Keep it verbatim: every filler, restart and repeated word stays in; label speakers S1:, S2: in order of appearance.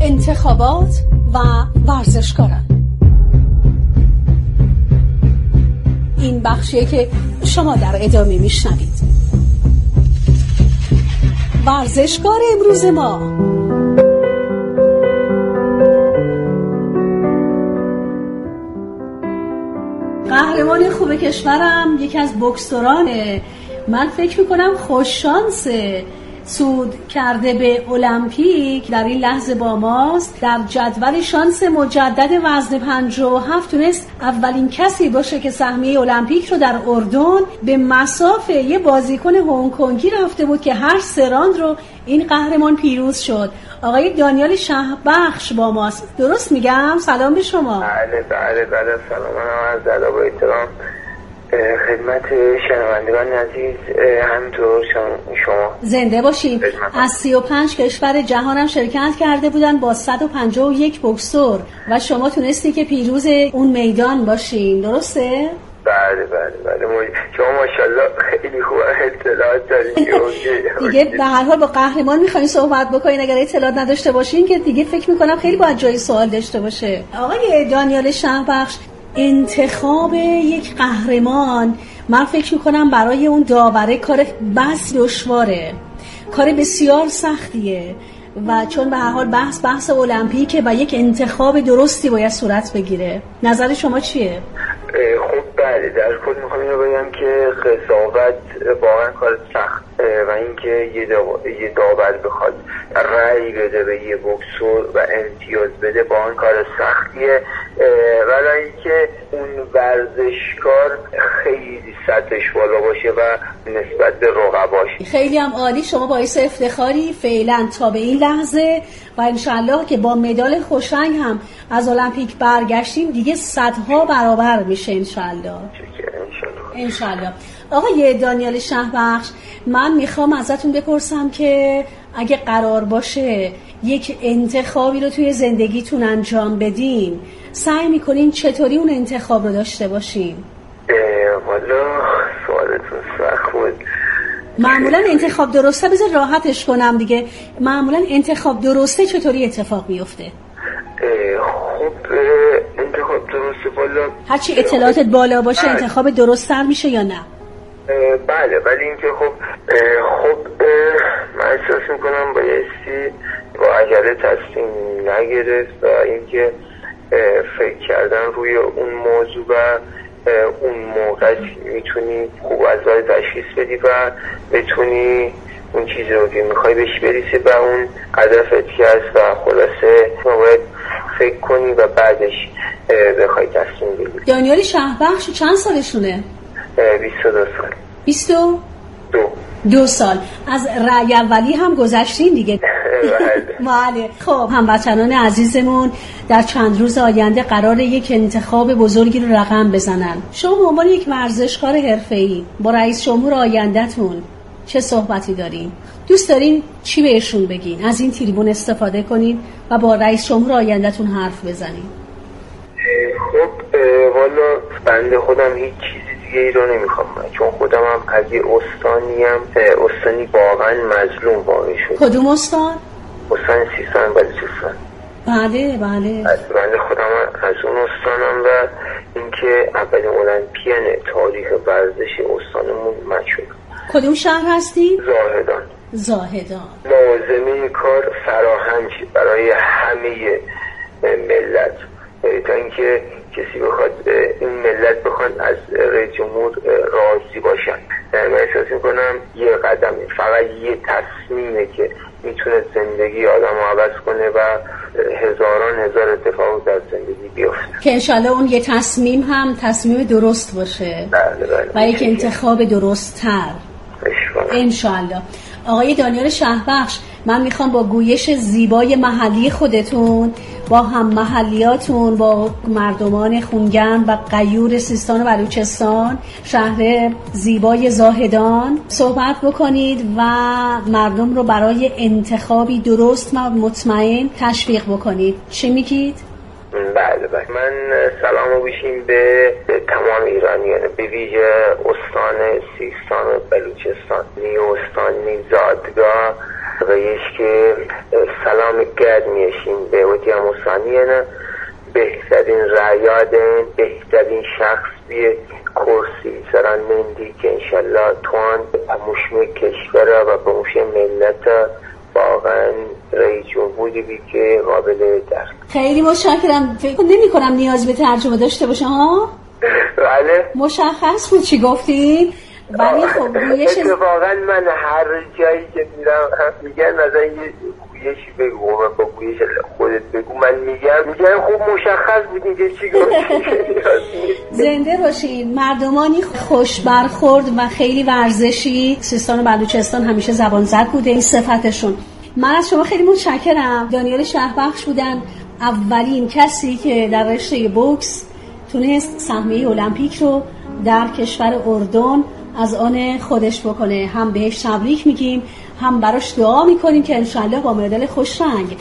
S1: انتخابات و ورزشکاران. این بخشیه که شما در ادامه میشنوید. ورزشکار امروز ما قهرمان خوب کشورم یکی از بوکسورانه. من فکر میکنم خوش شانسه، صعود کرده به المپیک در این لحظه با ماست. در جدول شانس مجدد وزن پنجاه و هفت تونست اولین کسی باشه که سهمیه المپیک رو در اردن به مصاف یه بازیکن هنگ کنگی رفته بود که هر سه راند رو این قهرمان پیروز شد. آقای دانیال شهبخش با ماست، درست میگم؟ سلام به شما.
S2: بله بله بله سلام، من از ادب و احترام خدمت شنوندگان عزیز، همینطور شما
S1: زنده باشید. از سی و پنج کشور جهانم شرکت کرده بودن با صد و پنجاه و یک بوکسور و شما تونستی که پیروز اون میدان باشین، درسته؟
S2: بله بله بله شما ماشاءالله خیلی خوب اطلاعات دارید
S1: دیگه به هر حال با قهرمان میخواین صحبت بکنین، اگر اطلاعات نداشته باشین که دیگه فکر میکنم خیلی باید جای سوال داشته باشه. آقای دانیال شهبخش، انتخاب یک قهرمان من فکر میکنم برای اون داوره کار بس دشواره، کار بسیار سختیه و چون به هر حال بحث بحث المپیکه و یک انتخاب درستی باید صورت بگیره. نظر شما چیه؟
S2: خب بله، در کل میخوام اینو بگم که قضاوت واقعا کار سخت و اینکه یه یه داور بخواد رأی بده به یه بوکسور و امتیاز بده با اون کار سختیه، ولی اینکه اون ورزشکار خیلی سطحش بالا باشه و نسبت به رقباش.
S1: خیلی هم عالی، شما باعث افتخاری فعلا تا به این لحظه و انشالله که با مدال خوشرنگ هم از المپیک برگشتیم دیگه صدها برابر میشه انشالله. انشالله. آقای دانیال شهبخش، من میخوام ازتون بپرسم که اگه قرار باشه یک انتخابی رو توی زندگیتون انجام بدین، سعی میکنین چطوری اون انتخاب رو داشته باشین؟
S2: والا سوالتون سخت بود.
S1: معمولا انتخاب درسته، بذار راحتش کنم دیگه، معمولا انتخاب درسته چطوری اتفاق میفته؟
S2: خب انتخاب درسته والا
S1: هرچی اطلاعاتت بالا باشه بله. انتخاب درست‌تر میشه یا نه؟
S2: بله، ولی اینکه خب خب من احساس میکنم بایستی با عجله تصمیم نگرفت و اینکه فکر کردن روی اون موضوع و اون موقع میتونی خوب از وقت تشخیص بدی و بتونی اون چیزی رو که میخوای بهش برسی به اون هدفت که هست و خلاصه باید فکر کنی و بعدش بخوای تصمیم بگیری.
S1: دانیال شهبخش چند سالشونه؟
S2: بیست و دو سال.
S1: بیست و
S2: دو
S1: دو سال. از رأی اولی هم گذشتین دیگه. بله. خب هموطنان عزیزمون در چند روز آینده قراره یک انتخاب بزرگی رو رقم بزنن. شما به عنوان یک ورزشکار حرفه‌ای با رئیس جمهور آینده‌تون چه صحبتی دارین؟ دوست دارین چی بهشون بگین؟ از این تریبون استفاده کنین و با رئیس جمهور آینده‌تون حرف بزنین.
S2: خب والا بنده خودم هیچ چیزی دیگه ای رو نمیخوام، چون خودم هم از یه استانی هم استانی واقعا مظلوم واقع شد.
S1: کدوم استان؟
S2: استان سیستان بلوچستان.
S1: بله بله.
S2: بنده خودم از اون استانم و اینکه اولین المپیان تاریخ ورزش استانمون من شدم.
S1: کدوم شهر هستی؟
S2: زاهدان.
S1: زاهدان.
S2: لازمه کار فراهم شد برای همه ملت، تا اینکه کسی بخواد این ملت بخواد از رئیس جمهور راضی باشن. من احساس میکنم یه قدمه، فقط یه تصمیمه که میتونه زندگی آدم رو عوض کنه و هزاران هزار اتفاق در زندگی بیفته
S1: که انشالله اون یه تصمیم هم تصمیم درست باشه.
S2: بله بله.
S1: و یک انتخاب درست تر انشالله. آقای دانیال شهبخش، من میخوام با گویش زیبای محلی خودتون با هم محلیاتون، با مردمان خونگرم و غیور سیستان و بلوچستان، شهر زیبای زاهدان صحبت بکنید و مردم رو برای انتخابی درست و مطمئن تشویق بکنید. چی میگید؟
S2: بله بله. من سلام بشیم به تمام ایرانیان، به ویژه استان سیستان و بلوچستان، نی استان، نی زادگاه و که سلام گرد میشین به وقتی هموسانی نه بهترین رعیادن بهترین شخص بیه کرسی سران مندی که انشالله توان پموشم کشور و پموشم ملت واقعا رئیس جمهوری بی که قابل درک.
S1: خیلی متشکرم. فکر نمی کنم نیاز به ترجمه داشته باشه ها؟
S2: بله
S1: مشخص بود چی گفتین، ولی خب گویش
S2: اتفاقا من هر جایی که میرم میگن مثلا یه گویشی بگو و با گویش خودت بگو، من میگم میگم خوب مشخص بود اینجا چی گفتی.
S1: زنده باشین. مردمانی خوش برخورد و خیلی ورزشی. سیستان و بلوچستان همیشه زبان زد بوده این صفتشون. من از شما خیلی متشکرم. دانیال شهربخش بودن اولین کسی که در رشته بوکس تونست سهمیه المپیک رو در کشور اردن از آن خودش بکنه. هم بهش تبریک میگیم، هم براش دعا میکنیم که انشالله با مدال خوش رنگ